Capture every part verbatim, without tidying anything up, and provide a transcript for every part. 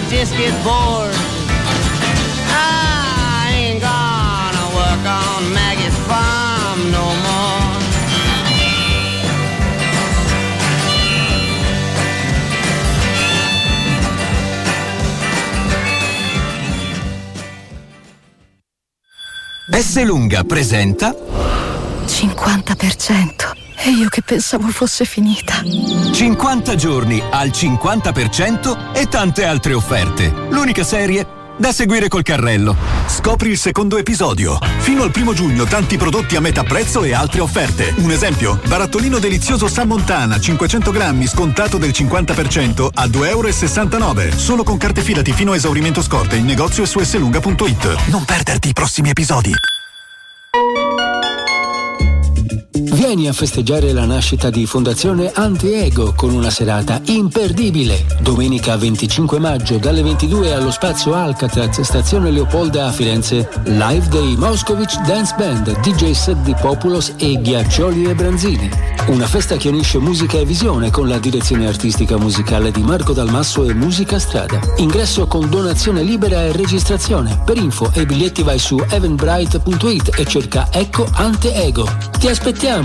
just get bored. I ain't gonna work on Maggie's farm no more. Esselunga presenta cinquanta per cento. E io che pensavo fosse finita. cinquanta giorni al cinquanta per cento e tante altre offerte. L'unica serie da seguire col carrello. Scopri il secondo episodio. Fino al primo giugno tanti prodotti a metà prezzo e altre offerte. Un esempio: barattolino delizioso San Montana cinquecento grammi scontato del cinquanta per cento a due virgola sessantanove euro. Solo con carte Fidati fino a esaurimento scorte in negozio e su esselunga punto it. Non perderti i prossimi episodi. Vieni a festeggiare la nascita di Fondazione Anti-Ego con una serata imperdibile. Domenica venticinque maggio dalle ventidue allo Spazio Alcatraz, stazione Leopolda a Firenze. Live dei Moscovich Dance Band, D J set di Populos e Ghiaccioli e Branzini. Una festa che unisce musica e visione con la direzione artistica musicale di Marco Dalmasso e Musica Strada. Ingresso con donazione libera e registrazione. Per info e biglietti vai su eventbrite punto it e cerca Ecco Anti-Ego. Ti aspettiamo!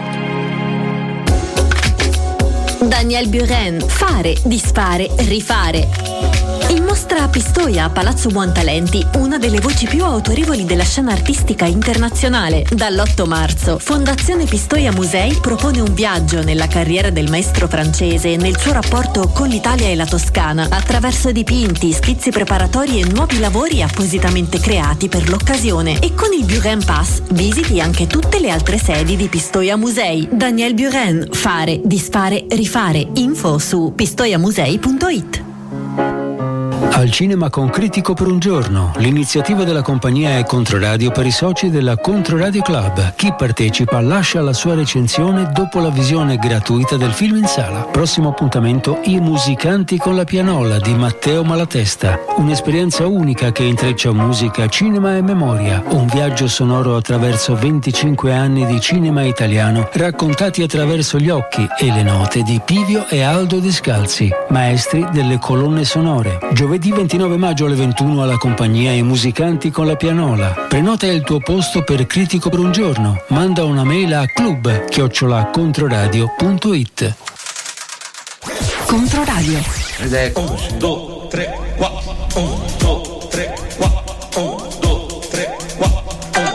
Daniel Buren, fare, disfare, rifare. In mostra a Pistoia, a Palazzo Buontalenti, una delle voci più autorevoli della scena artistica internazionale. Dall'otto marzo, Fondazione Pistoia Musei propone un viaggio nella carriera del maestro francese e nel suo rapporto con l'Italia e la Toscana, attraverso dipinti, schizzi preparatori e nuovi lavori appositamente creati per l'occasione. E con il Buren Pass visiti anche tutte le altre sedi di Pistoia Musei. Daniel Buren, fare, disfare, rifare. Info su pistoiamusei punto it. Al cinema con Critico per un giorno. L'iniziativa della compagnia è Controradio per i soci della Controradio Club. Chi partecipa lascia la sua recensione dopo la visione gratuita del film in sala. Prossimo appuntamento: I musicanti con la pianola di Matteo Malatesta. Un'esperienza unica che intreccia musica, cinema e memoria. Un viaggio sonoro attraverso venticinque anni di cinema italiano, raccontati attraverso gli occhi e le note di Pivio e Aldo Descalzi, maestri delle colonne sonore. Giovedì ventinove maggio alle ventuno alla compagnia I musicanti con la pianola. Prenota il tuo posto per Critico per un giorno. Manda una mail a club chiocciola controradio punto it. Controradio. Ed è uno, due, tre, quattro, uno, due, tre, quattro, uno, due, tre, quattro,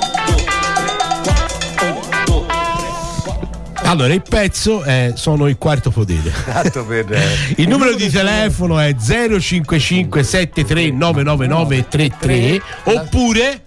Allora, il pezzo è Sono il quarto potere. Esatto, per, eh, il numero di telefono è zero cinque cinque sette tre nove nove nove tre tre oppure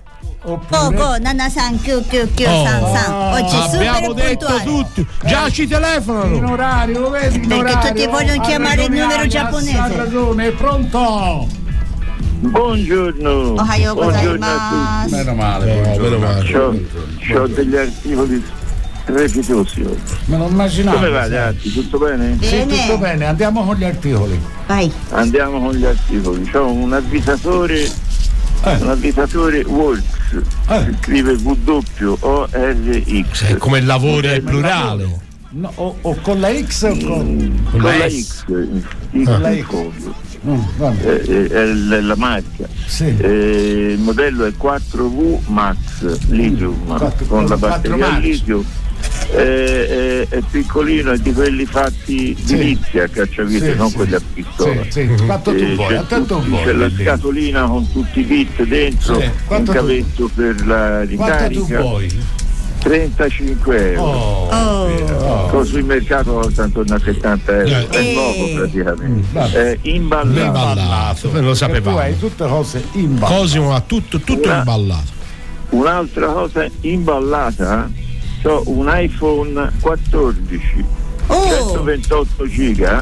Poco, Nana San, Kyu Kyu Kyu San San. Oggi abbiamo detto puntuale. Tutti, già ci telefonano. In orario, lo vedi? In Perché orario. tutti vogliono chiamare il numero giapponese. Ha ragione, pronto? Buongiorno. Ohayo Buongiorno a tutti. Meno male, buongiorno. C'ho, c'ho degli articoli strepitosi oggi. Me lo immaginavo. Come va, ragazzi? Tutto bene? Sì, tutto bene, andiamo con gli articoli. Vai. Andiamo con gli articoli. C'ho un avvisatore, eh. un avvisatore Works, eh. si scrive W O R X. Cioè, come lavoro è plurale. No, o, o con la X o con, con, con la, la X? X ah. La X. Mm, è, è la marca. Sì. Eh, il modello è quattro V Max Lithium quattro, con la batteria al litio. È, è, è piccolino, è di quelli fatti sì. di lizia a cacciavite, sì, non sì. quelli a pistola. Sì, sì. Quanto tu eh, vuoi? C'è, tutti, vuoi, c'è la scatolina con tutti i bit dentro, sì. un cavetto tu... per la ricarica. Quanto tu vuoi? trentacinque euro. Oh, oh. Oh. Sul mercato intorno a settanta euro. Eh. È nuovo praticamente. Mm, è imballato. Imballato, lo sapevamo. Tu hai tutte cose imballate. Cosimo ha tutto, tutto Una, imballato. Un'altra cosa imballata, ho un iPhone quattordici, oh. centoventotto giga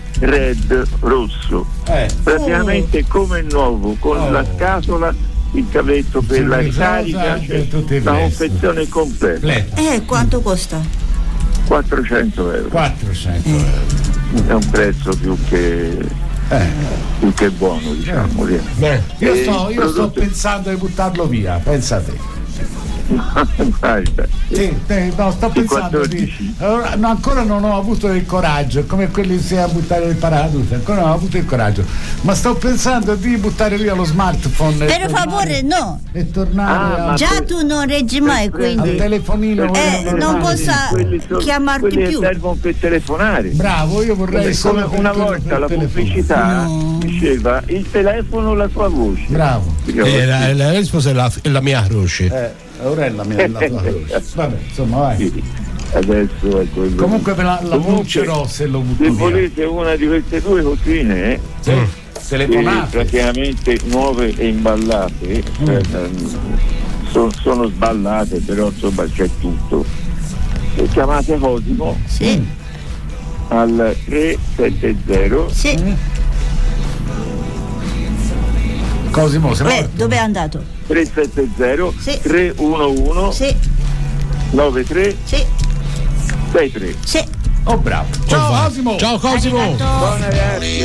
red rosso. Eh. Praticamente oh. come nuovo, con oh. la scatola, il cavetto per sì, la ricarica, cioè la confezione completa. Eh, quanto costa? quattrocento euro. quattrocento euro. È un prezzo più che eh. più che buono, diciamo. Eh. Beh, io sto, io sto pensando di buttarlo via, pensa te. Guarda. Sì, eh, no, sto pensando di, allora, no, ancora non ho avuto il coraggio, come quelli che si a buttare il paracadute, ancora non ho avuto il coraggio, ma sto pensando di buttare via lo smartphone. Per favore, no. E tornare Ah, a, Già tu non reggi mai, al quindi telefonino. eh, non possa Quelli sono- chiamarti quelli più. servono per telefonare. Bravo, io vorrei Come solo per una quello volta per la telefono. pubblicità No. diceva il telefono, la tua voce. Bravo. Eh, la, la risposta è la, è la mia croce. Eh, ora è la mia la tua croce. Vabbè, insomma, vai. Sì, adesso è quello. Comunque me la, la Comunque, brucerò se lo butto se via. volete una di queste due cotine, eh, Sì, eh, telefonate. praticamente nuove e imballate, Mm. eh, so- sono sballate, però insomma c'è tutto. E chiamate Cosimo Sì, al tre sette zero sì. Cosimo, se Beh, dove è andato? tre sette zero Sì. tre uno uno Sì, nove tre sì, sei tre. sì. Oh, bravo. Ciao, va. Cosimo. Ciao Cosimo. Buona ragazzi,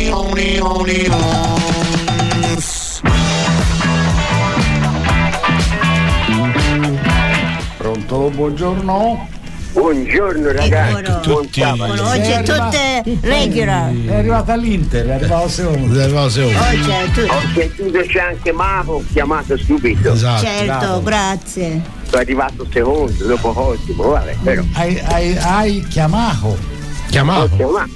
Pronto, buongiorno. Buongiorno ragazzi, Eccolo. buon sabato. Eccolo, oggi è tutte regular. È arrivata all'Inter, è arrivato secondo. Oggi è tu- Ho sentito c'è anche Mago, ho chiamato subito. Esatto. Certo, bravo. grazie. Sono arrivato secondo, dopo Cosimo, vabbè, però. Hai, hai, hai chiamato. Ho Chiamato. chiamato.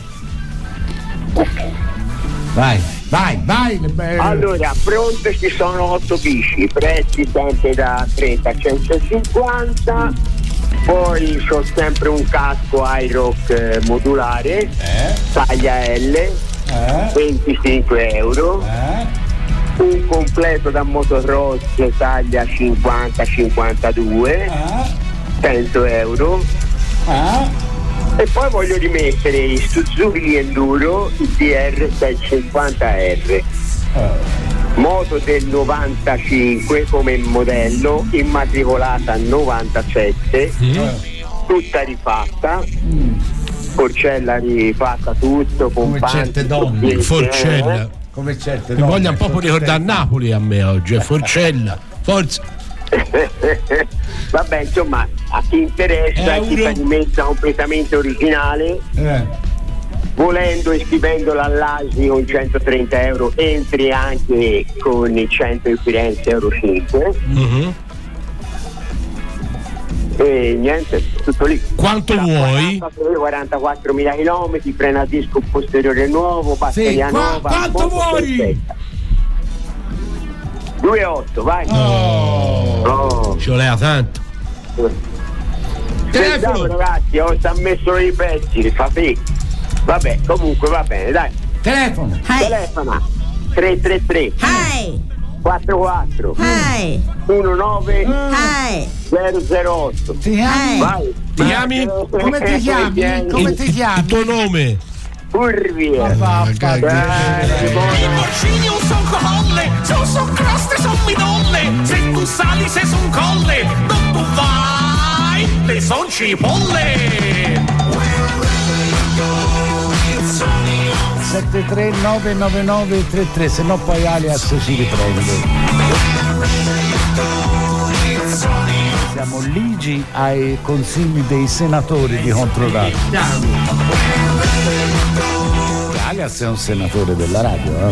Vai, vai, vai. le be- Allora, pronte ci sono otto bici, prezzi sempre da trenta a centocinquanta, poi c'ho sempre un casco iRock eh, modulare, taglia L, Eh? venticinque euro, Eh? un completo da motocross taglia cinquanta cinquantadue, Eh? cento euro, Eh? e poi voglio rimettere il Suzuki Enduro D R seicentocinquanta R, moto del novantacinque come modello, immatricolata novantasette, tutta rifatta, forcella rifatta tutto, Come pompanti, certe donne. tutti, Forcella. eh. Come certe Mi donne. voglia un po' ricordare Napoli a me oggi, è Forcella. Forza. Vabbè, insomma, a chi interessa, Euro. chi fa di messa completamente originale, Eh. volendo iscrivendola all'A S I con centotrenta euro, entri anche con i cento in Firenze euro cinque. Mhm. E niente, tutto lì. Quanto Da vuoi? quaranta, quarantaquattromila chilometri, freno a disco posteriore nuovo, batteria Sì, qua- nuova. quanto moto vuoi? perfetta. due virgola otto, vai. Oh. Oh. Ci voleva tanto. Sentiamo, ragazzi, ho sta messo i pezzi, fa sì. Vabbè, comunque va bene, dai. Telefono. Hi. Telefona tre tre tre Hi. quattro quattro Hi. uno nove Hi. zero zero otto. Ti chiami? Vai. Ti chiami? Come ti chiami? Come ti Il chiami? tuo nome? Curvie. Ma va, Eh, fa- Dai, buono. porcini un son colle, son son croste, son midolle. Se tu sali sei su un colle, non tu vai, le son cipolle. sette tre nove nove nove tre tre, se no poi Alias ci riprende. Siamo ligi ai consigli dei senatori di Controradio. Alias è un senatore della radio, eh?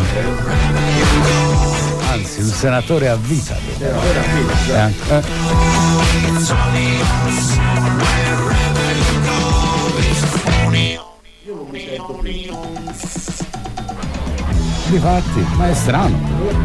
Anzi, un senatore a vita. Eh, anche- eh. Difatti, ma è strano.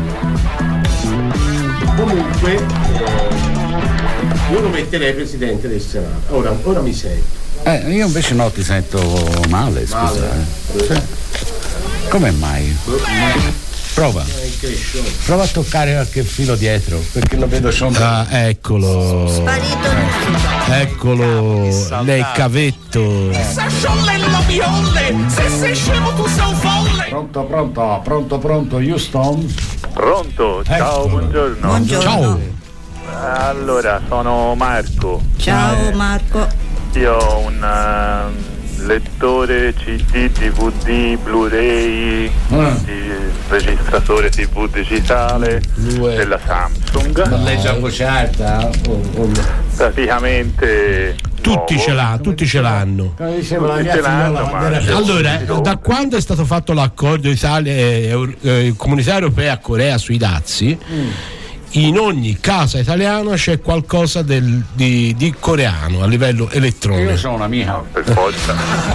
Comunque eh, io lo metterei presidente del Senato. Ora, ora mi sento. Eh, io invece no, ti sento male, scusa. Male. eh. Sì. Come mai? Prova. Prova a toccare qualche filo dietro, perché lo vedo sciondere. Ah, eccolo. Sparito. Eccolo. Lei cavetto. Se sciolle la violle, se sei scemo tu sei un folle. Pronto, pronto, pronto, pronto, Houston. Pronto, ciao, buongiorno. Buongiorno. Ciao. Allora, sono Marco. Ciao Marco. Io ho un, uh, lettore C D, D V D, Blu-ray, Ah. di- registratore T V digitale della Samsung. Ma lei c'ha voce alta? O- o- Praticamente Tutti nuovo. ce l'ha, tutti ce l'hanno. Come diceva la Tutti mia ce l'hanno, figliola, ma- quando era- Allora, eh, da quando è stato fatto l'accordo Italia eh, eh, Comunità Europea Corea sui dazi, in ogni casa italiana c'è qualcosa del- di, di coreano a livello elettronico. Io sono un'amica. Per forza.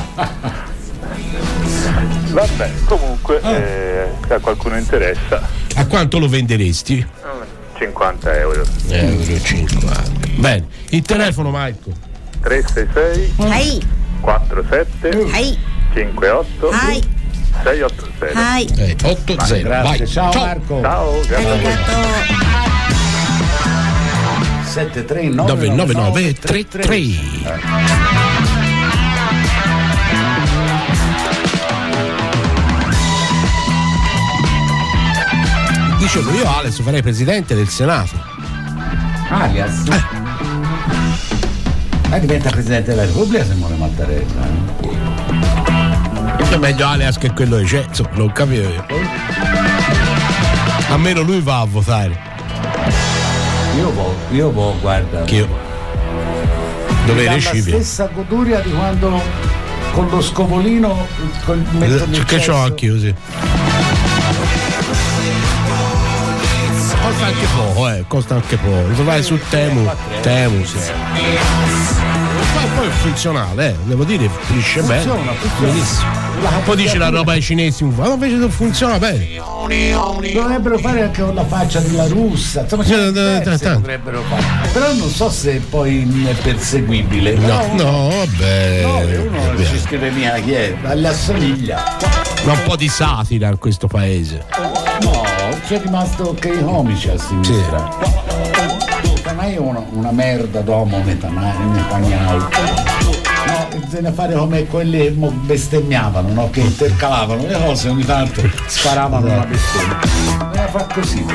Vabbè, comunque, eh, se a qualcuno interessa, A quanto lo venderesti? cinquanta euro. Euro cinquanta. Bene, il telefono, Marco. tre sei sei Hai, quattro sette hai, cinque otto hai, sei otto zero. hai. Eh, otto zero. Grazie, Vai. ciao, Marco. Ciao, grazie a voi. Arigato. sette tre nove nove nove tre tre. Dicevo io, Alex, farei presidente del Senato. Alias. Ma diventa Presidente della Repubblica Simone Mattarella. È meglio Alex che quello che c'è, insomma, non capivo io. Almeno lui va a votare. Io vo, io vo, guarda. Che io. Dove Mi dà la recipio? stessa goduria di quando con lo scovolino con, metto nel Che c'ho cesso. anch'io, sì. Costa anche poco, eh, costa anche poco. Lo vai su Temu. Temu, sì. Poi, poi è funzionale, eh, devo dire, finisce bene. Funziona, funziona. Benissimo. Poi dice la roba ai cinesi, ma invece funziona bene. Dovrebbero fare anche con la faccia della russa, insomma c'è Eh, eh, diverse eh, dovrebbero fare. Però non so se poi è perseguibile. No, Però uno- no, vabbè. no, uno vabbè. ci scrive mica chi è, alle assomiglia. Ma un po' di satira in questo paese. No, c'è rimasto che i comici a sinistra. Netanyahu è una, una merda d'uomo Netanyahu. Netanyahu. No, bisogna fare come quelli che mo bestemmiavano, no? Che intercalavano le cose, ogni tanto sparavano una bestemmia. Bisogna far così.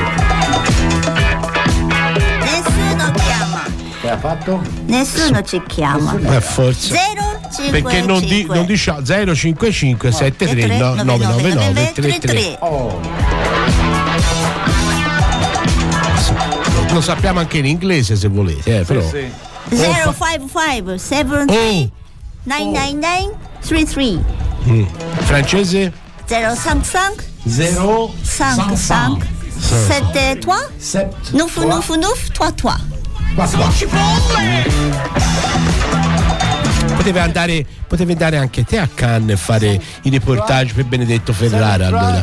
Nessuno chiama. Che ha fatto? Nessuno ci chiama. Eh, forse. zero cinque Perché non, di, non dice zero cinque cinque sette tre nove nove nove tre tre. Oh. Lo sappiamo anche in inglese se volete, eh, però. zero cinque cinque sette tre nove nove nove tre tre. Mm. Francese? zero cinque cinque zero cinque cinque sette tre neuf neuf neuf tre tre. Potevi andare, potevi andare anche te a Cannes e fare i reportage per Benedetto Ferrara allora.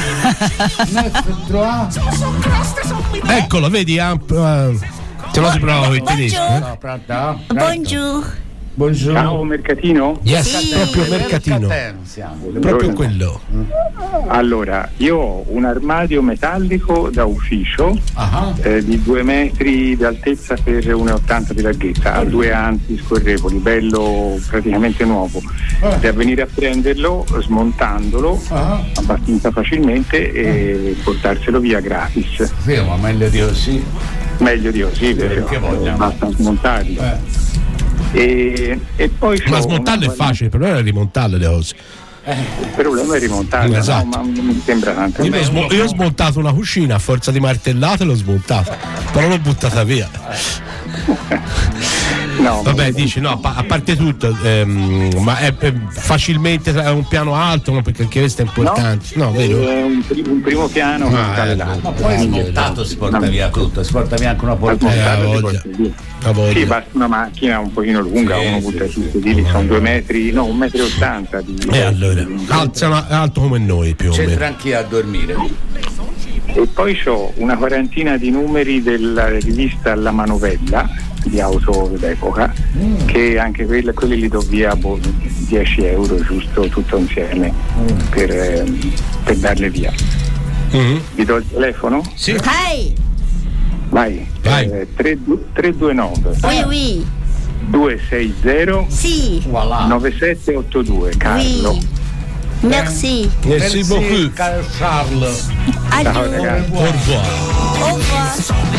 Eccolo, vedi? ah, ah, se no si prova con il tedesco. eh? Buongiorno. Buongiorno. Ciao Mercatino? Yes, Sì. proprio mercatino. Proprio quello. Allora, io ho un armadio metallico da ufficio eh, di due metri di altezza per uno e ottanta di larghezza, ha due anti scorrevoli, bello praticamente nuovo. Da venire a prenderlo smontandolo abbastanza facilmente e portarselo via gratis. Sì, ma meglio di così. Meglio di così, Perché però, vogliamo? basta smontarlo. E, e poi Ma c'ho smontarlo una- è facile, il problema è rimontarle le cose. Il problema è rimontarlo, Esatto. no, ma non mi sembra tanto. Io, ho smo- io ho smontato una cucina a forza di martellate, l'ho smontata, però l'ho buttata via. No, Vabbè, dici no, a pa- a parte tutto, ehm, ma è, è facilmente tra un piano alto, no, perché anche questo è importante. No, vero? È un, pri- un primo piano con Ah, scale eh, larghe. Ma poi smontato si porta via tutto, si porta via anche una porta. Eh, Smontato si voglia. porta via. La voglia. Sì, basta una macchina un pochino lunga, Sì, uno sì, butta sì, su sì. sedili, sono due metri, no, un metro e ottanta di E allora, alto, alto come noi più o C'entra meno. anche a dormire. E poi ho una quarantina di numeri della rivista La Manovella di auto d'epoca, Mm. che anche quelle, quelli li do via boh, dieci euro giusto tutto insieme per, ehm, per darle via. Mm-hmm. Vi do il telefono? Sì. Hey. Vai, Vai. Eh, tre due nove Oui, oui. due sei zero Si. Voilà. nove sette otto due Carlo. Oui. Merci. Merci beaucoup. Carl Charles. Adieu. Ciao ragazzi. Au revoir. Au revoir.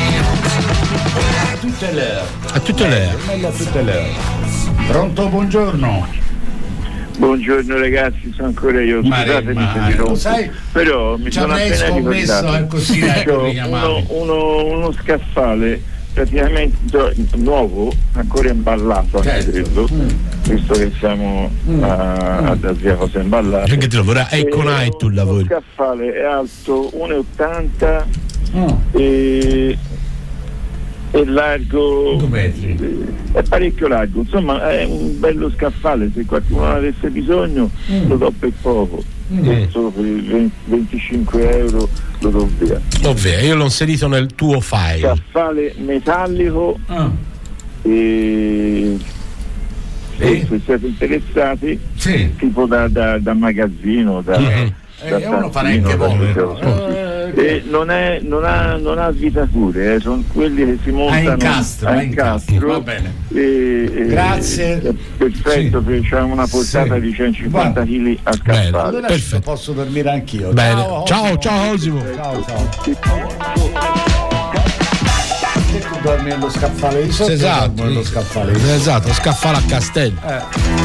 A tutte le A tutte le meglio a tutte le Pronto, buongiorno. Buongiorno ragazzi, sono ancora io, scusatemi se vi rompo, sai, però mi sono appena ricordato così, ecco, uno, uno, uno scaffale praticamente nuovo, ancora imballato, certo. Credo, mm. visto che siamo mm. a, a zia cosa imballata. Perché ti lavora? E con I tu lavori. Lo scaffale è alto uno virgola ottanta mm. e è largo, è parecchio largo, insomma è un bello scaffale, se qualcuno avesse bisogno mm. lo do per poco, mm. solo per venticinque euro lo do via. Ovvio, io l'ho inserito nel tuo file. Scaffale metallico ah. e sì. se siete interessati, sì. tipo da, da, da magazzino, da, mm-hmm. da e uno fa anche vomito. E non, è, non, ha, non ha svitature, eh, sono quelli che si montano a incastro, a incastro. Va bene. E, e, grazie. È perfetto, sì. C'è una portata sì. di centocinquanta chili a scaffale. Allora perfetto. Posso dormire anch'io. Bene. Ciao, ciao, ciao Osimo. Ciao, ciao. Che tu dormi nello scaffale di sotto? Esatto, nello scaffale di sotto. Esatto, scaffale a Castello. Eh.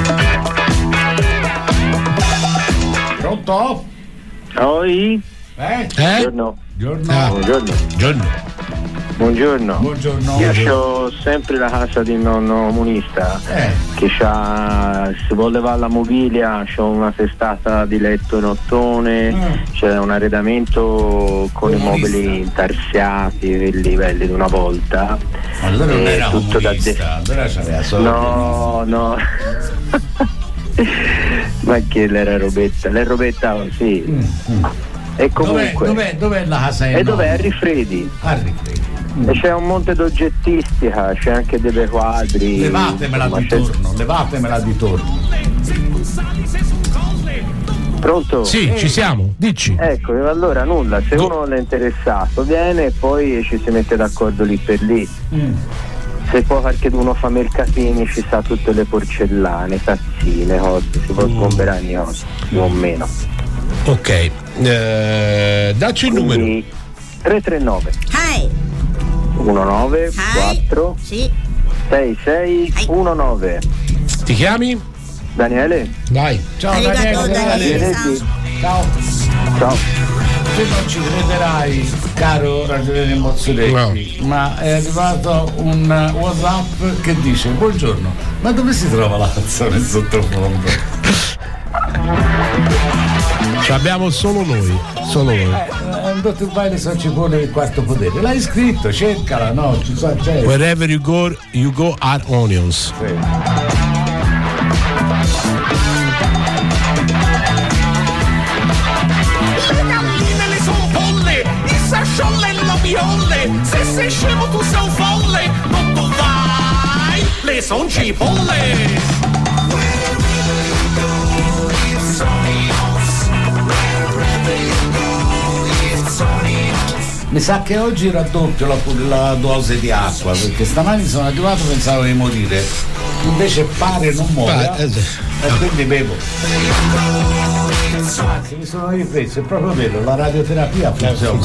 Pronto? Oi? Eh? Eh? Buongiorno. Buongiorno. Ah. Buongiorno. Buongiorno. Buongiorno. Buongiorno. Io ho sempre la casa di nonno comunista eh. che c'ha, se vuole levare la mobilia, c'ho una testata di letto in ottone, eh. c'è un arredamento con comunista. I mobili intarsiati, quelli belli di una volta. Allora non era tutto comunista, da de- allora c'aveva solo No, no. Ma che era robetta? L'è robetta sì. Mm, mm. E comunque dov'è, dov'è, dov'è la casa? E dov'è? A Rifredi. A Rifredi. Mm. E c'è un monte d'oggettistica, c'è anche dei quadri. Levatemela di torno, levatemela di torno. Pronto? Sì, eh. ci siamo, dici. Ecco, allora nulla, se Go- uno è interessato viene e poi ci si mette d'accordo lì per lì. Mm. Se poi qualche uno fa mercatini ci sta tutte le porcellane, tazzine, cose, si può sgomberare ogni cosa, più o meno. Ok, eh, dacci il numero. tre tre nove Hi. uno nove quattro Sì. sei sei uno nove. Ti chiami? Daniele? Vai. Ciao Arigato, Daniele. Daniele. Ciao. Ciao. Tu non ci crederai, caro ragioniere Mozzoletti, no. ma è arrivato un WhatsApp che dice: buongiorno, ma dove si trova la canzone in sottofondo? Ci abbiamo solo noi, solo noi. Eh, dottor Baile so ci vuole il quarto potere. L'hai scritto, cercala, no? Ci so, c'è. Wherever you go, you go are onions. Sì. Se sei scemo tu sei un folle, non tu vai, le son cipolle. Mi sa che oggi raddoppio la, la dose di acqua, perché stamani sono arrivato e pensavo di morire, invece pare non muoia e quindi bevo. Anzi, mi sono ripreso, è proprio vero, la radioterapia funziona.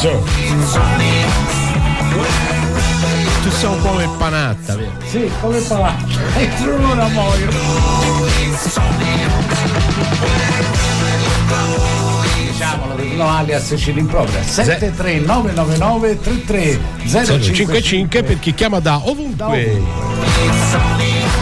Tu sei un po' empanatta, vero? Sì, come panatta, entro un'ora muoio. Diciamolo, perché no alias ci rimprovera. sette tre nove nove nove tre tre zero cinque cinque per chi chiama da ovunque. Da ovunque.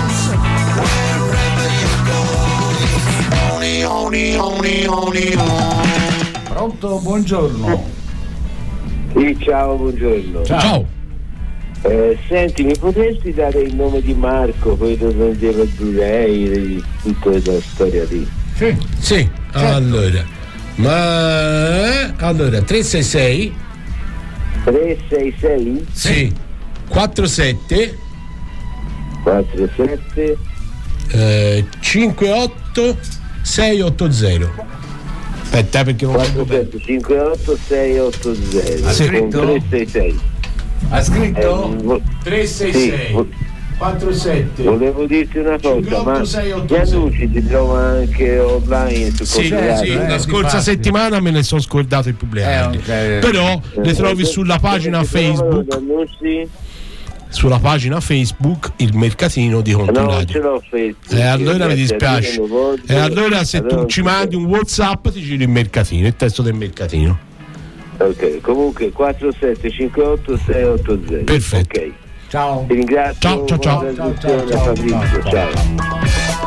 Pronto, buongiorno. Sì, ciao, buongiorno. Ciao. Ciao. Eh, senti, mi potresti dare il nome di Marco, poi lo vendeva Giulei, tutta la storia lì? Sì. Sì, certo. Allora. Ma allora tre sei sei tre sei sei Sì. quattro sette quattro sette eh, cinque otto sei otto zero. Aspetta perché non quattro sette cinque otto sei otto zero. Ha scritto? tre sei sei. Ha scritto? Eh, tre sei sei sì. quattro sette Volevo dirti una cosa, cinque otto ma sei otto gli annunci si trova anche online su sì, Corriere, sì, eh? la scorsa settimana me ne sono scordato i pubblicati, eh, okay. però eh, le trovi eh, sulla pagina Facebook. sulla pagina Facebook Il Mercatino di Controradio. No, ce l'ho Facebook. E allora mi dispiace. E allora se allora tu ci mandi un WhatsApp ti giro il Mercatino, il testo del Mercatino. Ok, comunque quattro sette cinque otto sei otto zero. Perfetto. Ok. Ciao. Ti ringrazio. Ciao, ciao, ciao. Ciao, ciao, ciao, Fabrizio. Ciao. ciao.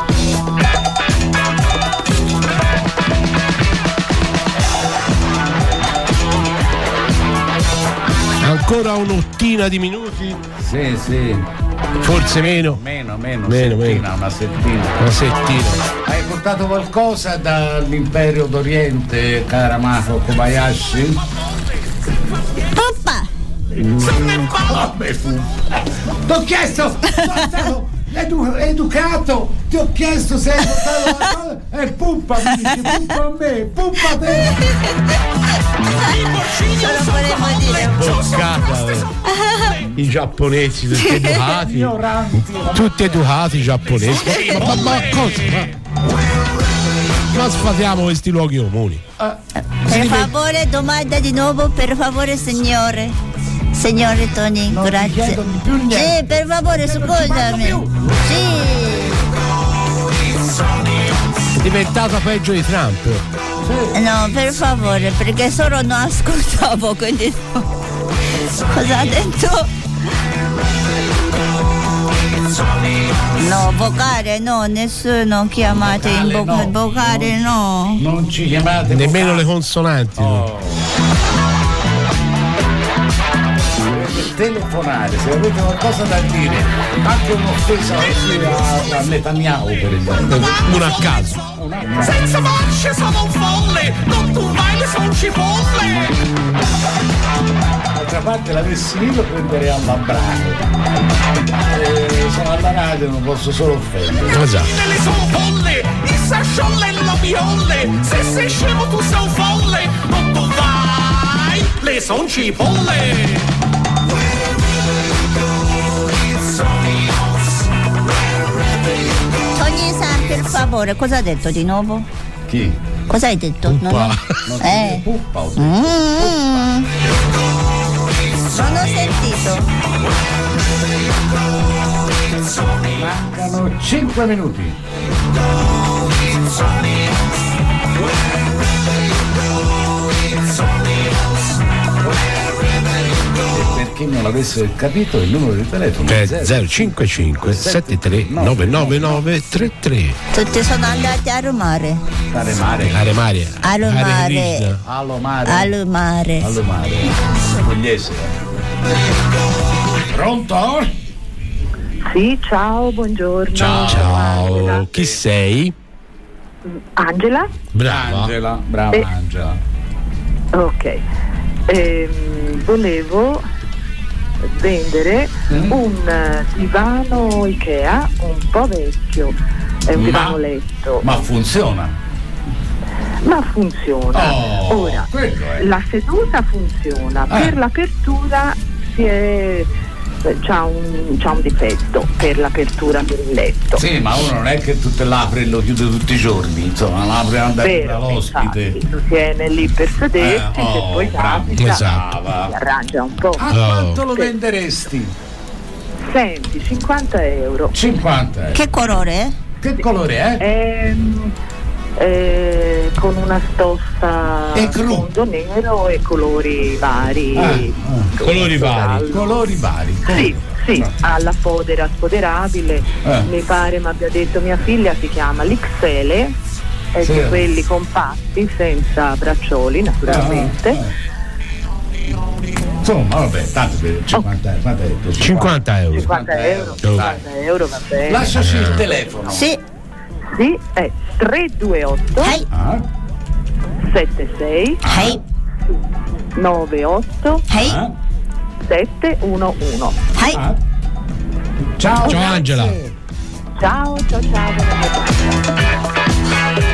Ancora un'ottina di minuti? Sì, sì. Forse meno? Meno, meno, meno, settina, meno. una settina. Una settina. Hai portato qualcosa dall'Imperio d'Oriente, cara Mako Kobayashi? Poppa! Vabbè, fu. T'ho chiesto! Edu- educato! Ti ho chiesto se hai portato qualcosa e puppa, mi dici, puppa a me, puppa a te! Solo volevo dire Boccata, i giapponesi tutti educati, tutti educati i giapponesi. Ma, ma, ma cosa? Ma, ma sfatiamo questi luoghi comuni. Per favore, domanda di nuovo, per favore, signore. Signore Tony, non grazie. Ti di più niente. Sì, per favore, scusami. Sì. È diventata peggio di Trump. Sì. No, per favore, perché solo non ascoltavo, quindi no. Cosa ha detto? No, vocale no, nessuno chiamate vocale, in vo- no. vocale no. Non ci chiamate nemmeno vocale. Le consonanti. Oh. No. Telefonare se avete qualcosa da dire, anche un'offesa a, a Netanyahu per esempio, una a caso, senza marce sono un folle, non tu vai le son cipolle. D'altra parte l'avessi io prenderei alla bravo, eh, sono alla radio, non posso solo offendere. Esatto. Le sono folle, il sasciolle e la violle, se sei scemo tu sei un folle, non tu vai le son cipolle. Tony-san, per favore, cosa ha detto di nuovo? Chi? Cosa hai detto? Puppa. Non ho... Non eh. Puppa, ho detto. Mm-hmm. Non ho sentito. Mancano cinque minuti. Per chi non l'avesse capito, il numero di telefono è zero cinque cinque sette tre nove nove nove tre tre. Tutti sono andati a rumare. A remare. A remare. A rumare. Allo mare. Allo mare. Allo mare. Pugliese. Pronto? Sì, ciao, buongiorno. Ciao. Ciao. Chi sei? Angela. Brava. Angela, brava Eh. Angela. Ok. Ehm, volevo vendere Mm. un eh, divano Ikea un po' vecchio. È un Ma- divano letto. Ma funziona? Ma funziona. Oh, Ora, quello è. la seduta funziona, Eh. per l'apertura si è eh, c'ha un, c'ha un difetto per l'apertura per il letto. Sì, ma uno non è che tu te l'apri e lo chiude tutti i giorni, insomma, l'apri andare Vero, dall'ospite. infatti, lo tiene lì per sedersi, Eh, oh, se poi bravo, capita esatto. si arrangia un po'. A quanto lo venderesti? Senti, cinquanta euro. cinquanta euro. Che colore è? Che colore è? Ehm, eh, con una stoffa E cru. fondo nero e colori vari. Ah, ah. Colori vari. Colori vari. Sì, sì, ha la fodera spoderabile, Eh. mi pare mi abbia detto mia figlia, si chiama l'X L, è Sì. di quelli compatti senza braccioli naturalmente. Ah, ah. Insomma, vabbè, tanto per cinquanta euro. quanto hai detto? cinquanta euro. cinquanta euro, cinquanta euro va bene. Lasciaci il telefono. Sì. Sì, è tre due otto Hey. Ah, sette sei Hey. nove otto Hey. ah, sette uno uno. Hey. ah. Ciao, Ciao, Angela. Ciao, ciao, ciao. buona giornata.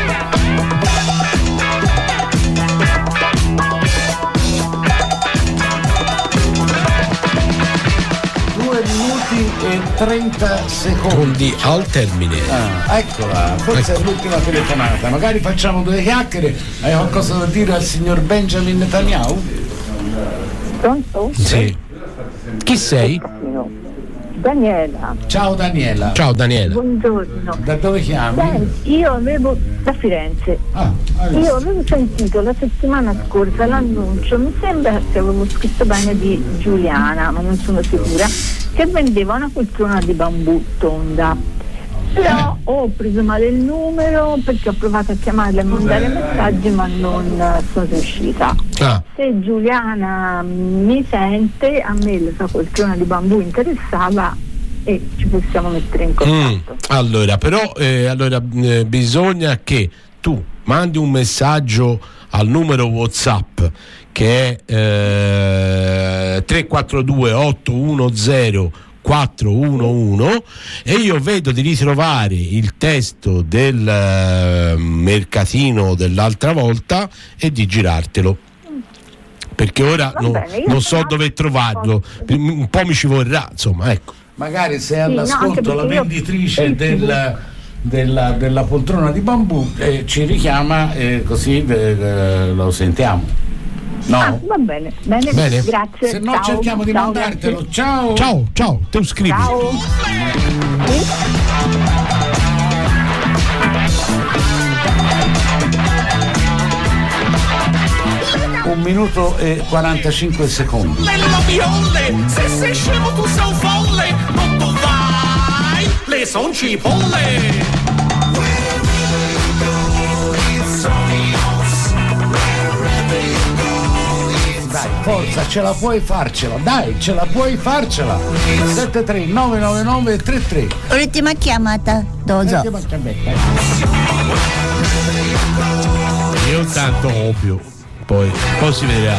Due minuti e trenta secondi. Secondi al termine. Ah, eccola, forse Ecco. è l'ultima telefonata. Magari facciamo due chiacchiere. Hai qualcosa da dire al signor Benjamin Netanyahu? Pronto? Sì. Chi sei? No. Daniela. Ciao Daniela. Ciao Daniela. Buongiorno. Da dove chiami? Senti, io avevo da Firenze. Ah, io avevo sentito la settimana scorsa l'annuncio, mi sembra che avevo scritto bene, di Giuliana, ma non sono sicura, che vendeva una poltrona di bambù tonda. Però ho preso male il numero perché ho provato a chiamarla e mandare messaggi, ma non sono riuscita. Ah. Se Giuliana mi sente, a me la sua poltrona di bambù interessava e ci possiamo mettere in contatto. Mm, allora, però eh, allora, eh, bisogna che tu mandi un messaggio al numero WhatsApp che è eh, tre quattro due otto uno zero quattro uno uno e io vedo di ritrovare il testo del uh, mercatino dell'altra volta e di girartelo, perché ora no, bene, non so dove trovarlo, un po' mi ci vorrà, insomma, ecco. Magari se all'ascolto no, la venditrice io... del, della, della poltrona di bambù eh, ci richiama, eh, così eh, lo sentiamo. No? Ah, va bene, bene, bene. Grazie. Se no ciao, cerchiamo di ciao, mandartelo. Grazie. Ciao. Ciao, ciao, te lo scrivi. Ciao. Un minuto e quarantacinque secondi. Nella bionde, se sei scemo tu sei un folle, non tu vai, le son cipolle. Dai, forza, ce la puoi farcela, dai, ce la puoi farcela. sette tre nove nove nove tre tre. Ultima chiamata, dozo. Ultima chiamata. Io tanto ovvio, poi, poi si vedrà.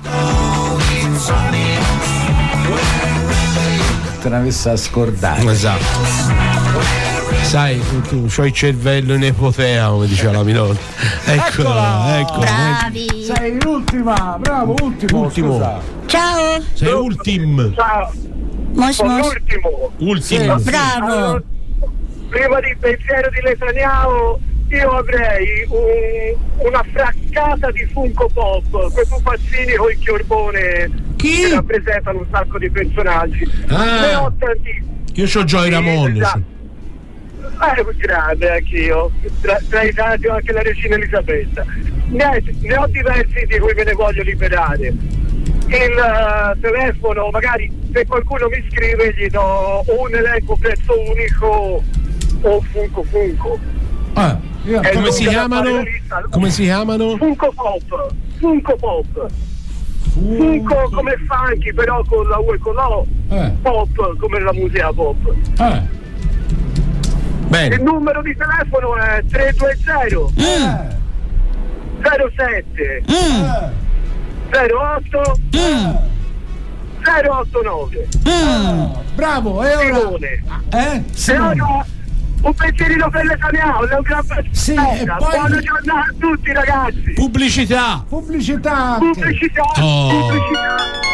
Te ne avessi a scordare. Esatto. Sai, tu, tu c'hai il cervello in ipotea, come diceva la minore. Eccola, ecco. Bravi. Sei l'ultima, bravo, ultimo. Ultimo. Scusa. Ciao. Sei ultim. Ciao. Mos, Sono mos. l'ultimo. Ultimo. Sì, bravo. Allora, prima di pensiero di Letaniao, io avrei un, una fraccata di Funko Pop, quei pupazzini con il chiorbone che rappresentano un sacco di personaggi. Ah. Ne ho tantissimi. Io c'ho Joy Ramone. Esatto. Eh, grande anch'io, tra, tra i tanti ho anche la regina Elisabetta. Niente, ne ho diversi di cui me ne voglio liberare. Il uh, telefono, magari se qualcuno mi scrive gli do un elenco prezzo unico o Funko Funko. Ah, io... Come si chiamano? Come si chiamano? Funko Pop. Funko Pop. Funko come funky, però con la U e con la O. Eh. Pop come la musica pop. Eh. Bene. Il numero di telefono è tre due zero Mm. zero sette Mm. zero otto Mm. zero otto nove. Mm. Bravo, e ora? Simone. Eh? E ora un pensierino per l'Etaniao, è un gran Sì, bella. e poi- Buona giornata a tutti ragazzi. Pubblicità. Pubblicità anche. Pubblicità. Oh. Pubblicità.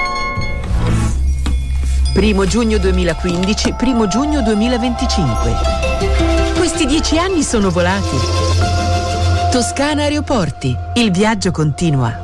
Primo giugno duemilaquindici, primo giugno duemilaventicinque. Questi dieci anni sono volati. Toscana Aeroporti, il viaggio continua.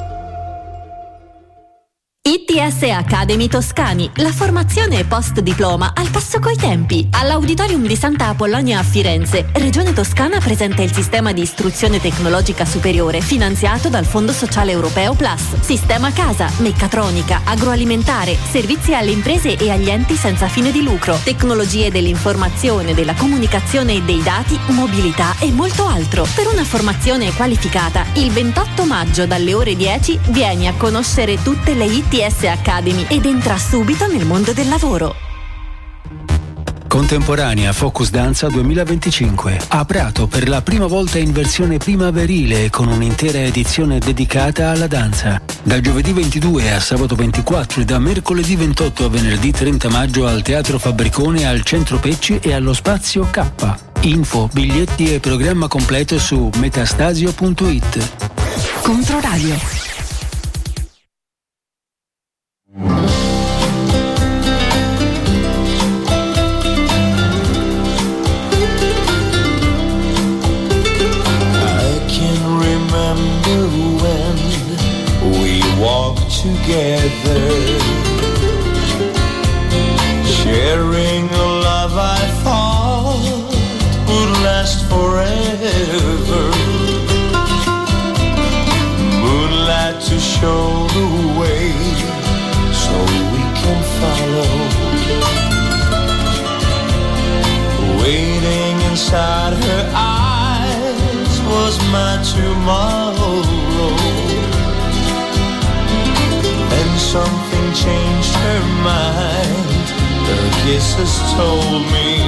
I T S Academy Toscani, la formazione post diploma al passo coi tempi. All'Auditorium di Santa Apollonia a Firenze, Regione Toscana presenta il sistema di istruzione tecnologica superiore finanziato dal Fondo Sociale Europeo Plus. Sistema casa, meccatronica, agroalimentare, servizi alle imprese e agli enti senza fine di lucro, tecnologie dell'informazione, della comunicazione e dei dati, mobilità e molto altro. Per una formazione qualificata, il ventotto maggio dalle ore dieci vieni a conoscere tutte le I T S Academy ed entra subito nel mondo del lavoro. Contemporanea Focus Danza duemilaventicinque a Prato per la prima volta in versione primaverile con un'intera edizione dedicata alla danza. Da giovedì ventidue a sabato ventiquattro e da mercoledì ventotto a venerdì trenta maggio al Teatro Fabbricone, al Centro Pecci e allo Spazio K. Info, biglietti e programma completo su metastasio punto it. Controradio. Together, sharing a love I thought would last forever. Moonlight to show the way so we can follow. Waiting inside her eyes was my tomorrow. Then something changed her mind. Her kisses told me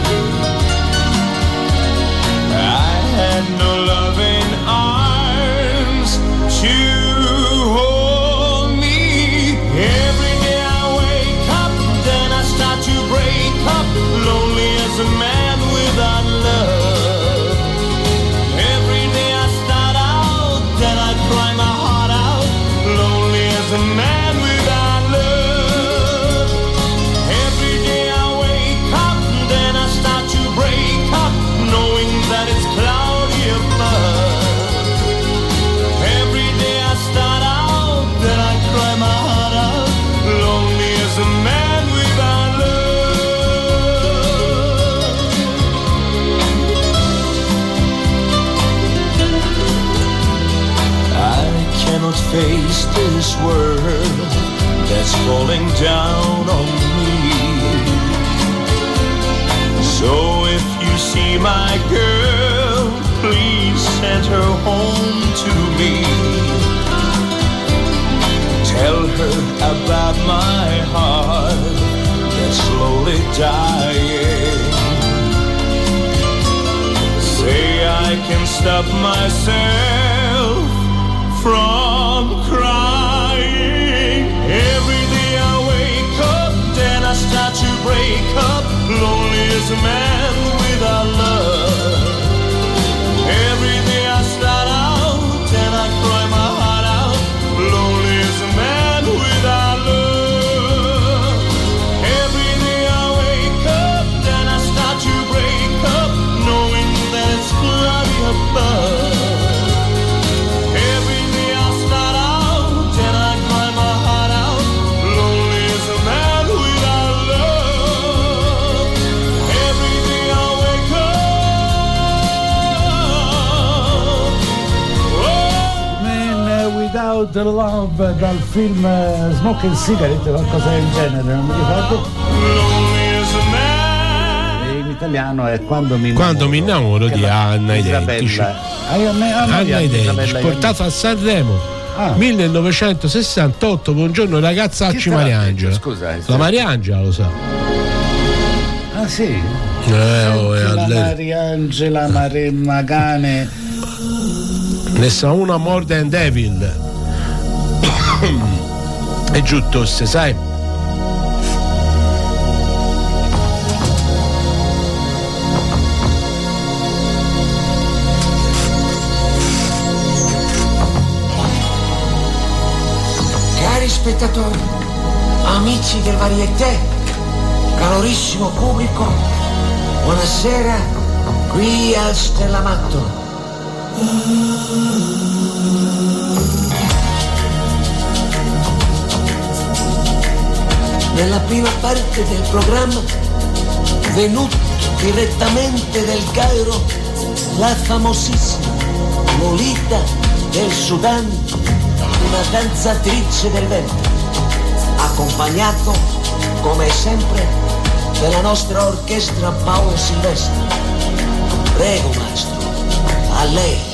I had no loving arms to hold me. Every day I wake up, then I start to break up, lonely as a man without love. Every day I start out, then I cry my heart out, lonely as a man without love. Every day I wake up, then I start to break up, knowing that it's cloudy above. Every day I start out, then I cry my heart out, lonely as a man without love. I cannot face this world that's falling down on me. So if you see my girl, please send her home to me. Tell her about my heart that's slowly dying. Say I can stop myself from crying. Every day I wake up, then I start to break up, lonely as a man without love. Every day I start out, then I cry my heart out, lonely as a man without love. Every day I wake up, then I start to break up, knowing that it's cloudy above. Every day I start out, then I cry my heart out, lonely as a man without love. Every day I wake up. Man Without Love dal film Smoke and Cigarette, qualcosa del genere, non mi ricordo. E in italiano è Quando mi innamoro, Quando mi innamoro di Anna Identici. Anna Identici, portata a Sanremo ah. millenovecentosessantotto. Buongiorno ragazzacci Mariangela. Scusa, la Mariangela lo sa. Ah sì? Eh, oh, è la alle... Mariangela Maremma Cane. Ne sa una more than devil. E giù tosse, sai? Cari spettatori, amici del Varieté, calorissimo pubblico, buonasera qui al Stellamatto. Nella prima parte del programma, venuto direttamente dal Cairo, la famosissima Lolita del Sudan, una danzatrice del vento, accompagnato come sempre dalla nostra orchestra Paolo Silvestri. Prego maestro, a lei.